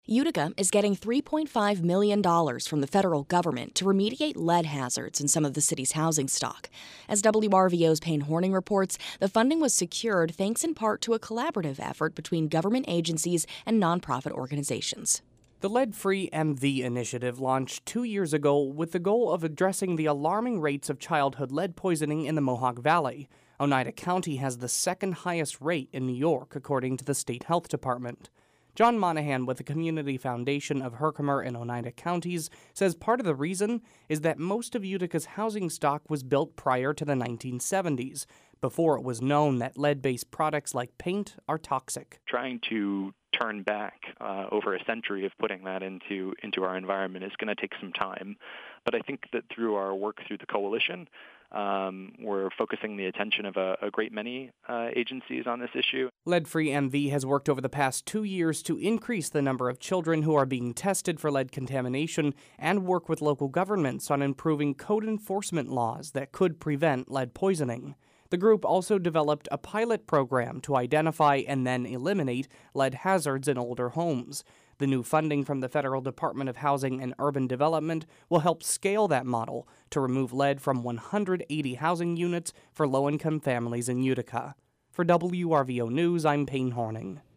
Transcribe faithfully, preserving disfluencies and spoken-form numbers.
Utica is getting three point five million dollars from the federal government to remediate lead hazards in some of the city's housing stock. As W R V O's Payne Horning reports, the funding was secured thanks in part to a collaborative effort between government agencies and nonprofit organizations. The Lead-Free M V initiative launched two years ago with the goal of addressing the alarming rates of childhood lead poisoning in the Mohawk Valley. Oneida County has the second highest rate in New York, according to the state health department. John Monahan with the Community Foundation of Herkimer and Oneida Counties says part of the reason is that most of Utica's housing stock was built prior to the nineteen seventies, before it was known that lead-based products like paint are toxic. Trying to turn back uh, over a century of putting that into into our environment is going to take some time. But I think that through our work through the coalition, um, we're focusing the attention of a, a great many uh, agencies on this issue. Lead-Free M V has worked over the past two years to increase the number of children who are being tested for lead contamination and work with local governments on improving code enforcement laws that could prevent lead poisoning. The group also developed a pilot program to identify and then eliminate lead hazards in older homes. The new funding from the Federal Department of Housing and Urban Development will help scale that model to remove lead from one hundred eighty housing units for low-income families in Utica. For W R V O News, I'm Payne Horning.